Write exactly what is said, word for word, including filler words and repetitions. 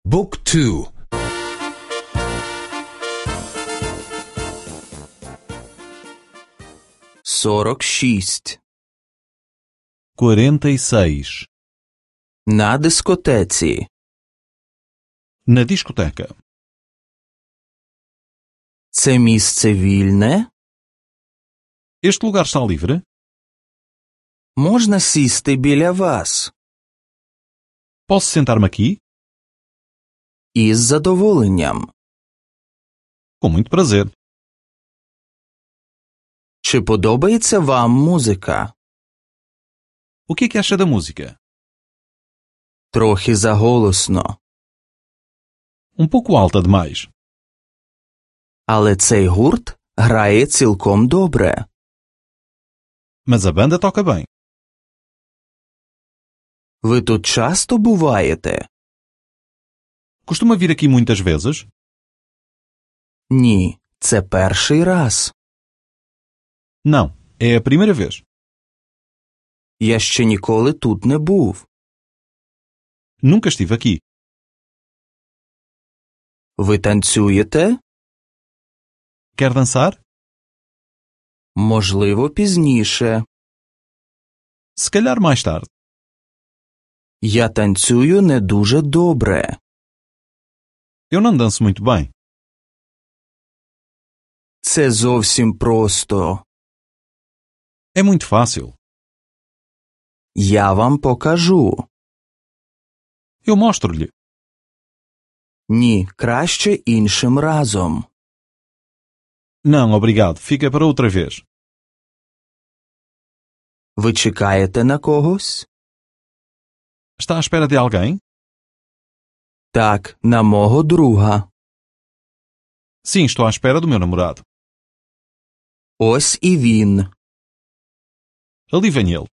Book two. сорок шість. quarenta e seis. На дискотеці. Na discoteca. Це місце вільне? Este lugar está livre? Можна сісти біля вас? Posso sentar-me aqui? Із задоволенням. Com muito prazer. Чи подобається вам музика? O que é que acha da música? Трохи заголосно. Um pouco alta demais. Але цей гурт грає цілком добре. Mas a banda toca bem. Ви тут часто буваєте? Costuma vir aqui muitas vezes? Ні, це перший раз. Não, é a primeira vez. Я ще ніколи тут не був. Nunca estive aqui. Ви танцюєте? Quer dançar? Можливо, пізніше. Se calhar mais tarde. Я танцюю не дуже добре. Eu não danço muito bem. Це зовсім просто. É muito fácil. Я вам покажу. Eu mostro-lhe. Ні, краще іншим разом. Não, obrigado. Fica para outra vez. Ви чекаєте на когось? Está à espera de alguém? Так, на мого друга. Sim, estou à espera do meu namorado. Ось і він. Ali vem ele.